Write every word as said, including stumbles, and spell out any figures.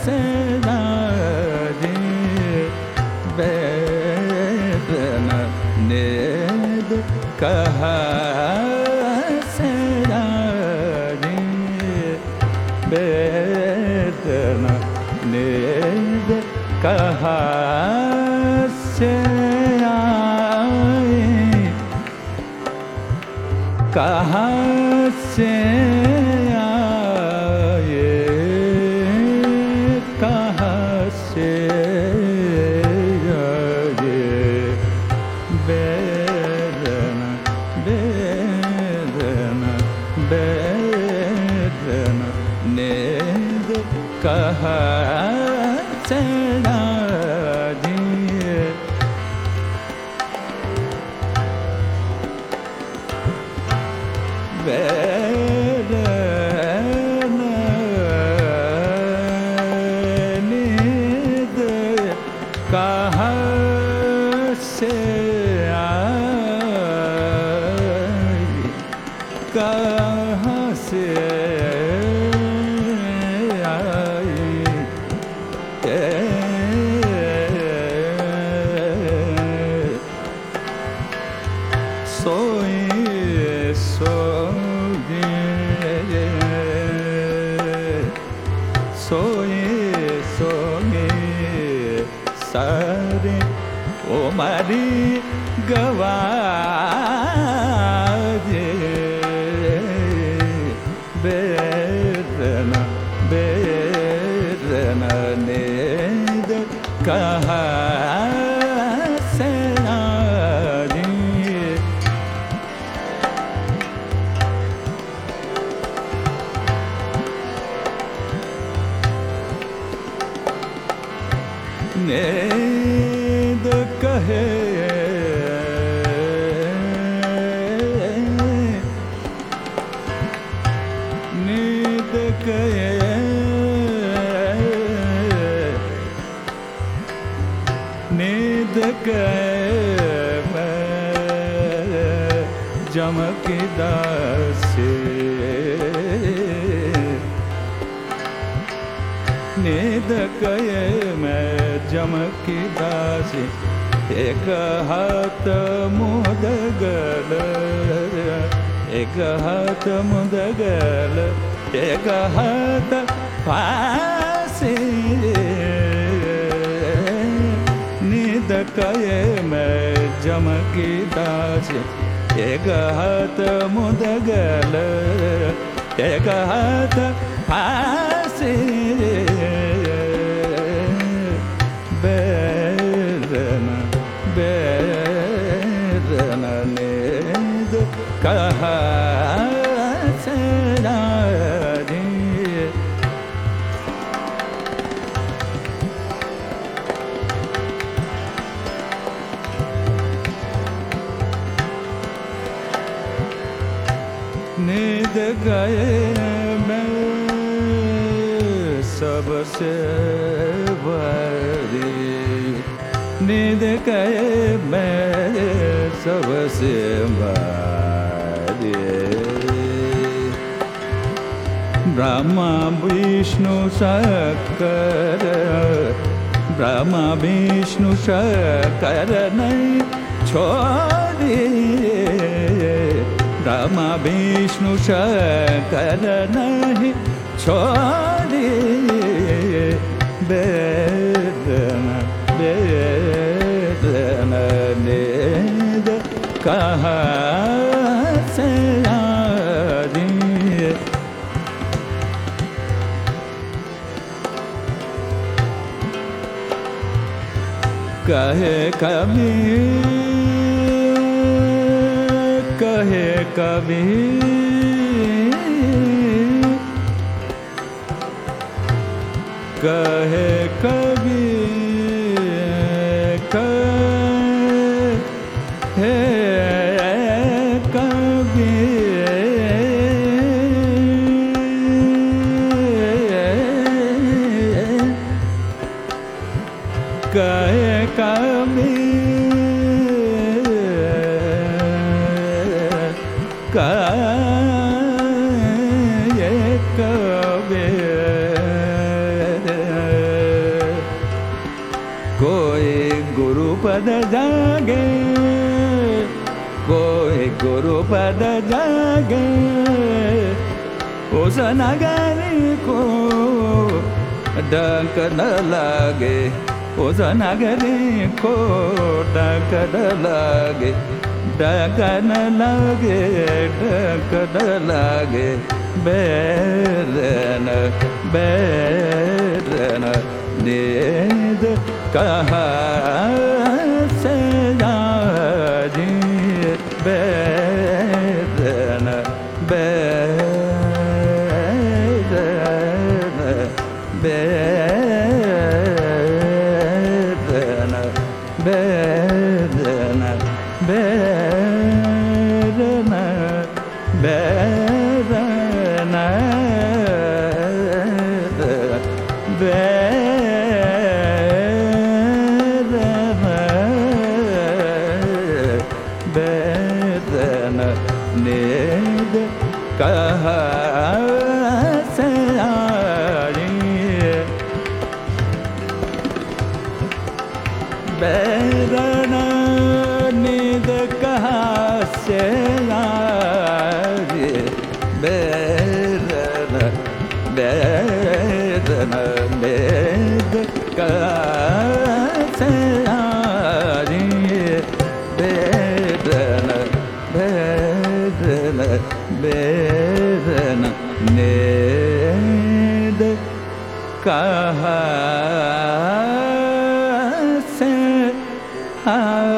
से राजी वेदना नेद कहाँ से राजी वेदना नेद कहाँ से आई कहाँ से आए कहाँ से आए वेदना वेदना वेदना नेद कहाँ से राजी वेदना नेद कहाँ से आई कहाँ से सोए सोए सोए सोए सारे ओ मारी गवाजे वेदना वेदना नेद कहाँ से आई नेद कहे नेद कहे नेद कहे मैं जमकी दासी नेद कहे मैं जमकी दासी एक हाथ मुदगल एक हाथ मुदगल एक हाथ फांसी नींद कहे मैं जमकी दासी एक हाथ मुदगल एक हाथ फांसी वेदना वेदना नेद कहाँ से राजी नींद गए मैं सबसे बड़ी नींद गए मैं सबसे बड़ी ब्रह्मा विष्णु शंकर ब्रह्मा विष्णु शंकर नहीं छोड़िए ब्रह्मा विष्णु शंकर नहीं छोड़िए वेदना वेदना नेद कहाँ से आई कहे कभी कहे कभी कहे कभी कहे कभी कहे कभी कहे कभी पद जागे, कोई गुरु पद जागे, उस नगरी को डंक न लगे, उस नगरी को डंक न लगे, डंक न लगे, डंक न लगे। बैरन बैरन नींद कहाँ से आजी, बैरन बैरन बैरन बैरन बैरन बैरन बैरन नींद कहाँ से आई, बैरन नींद कहाँ से आई, बैरन बैरन नींद कहाँ से आई, बैरन बैरन बैरन नींद कहाँ से आ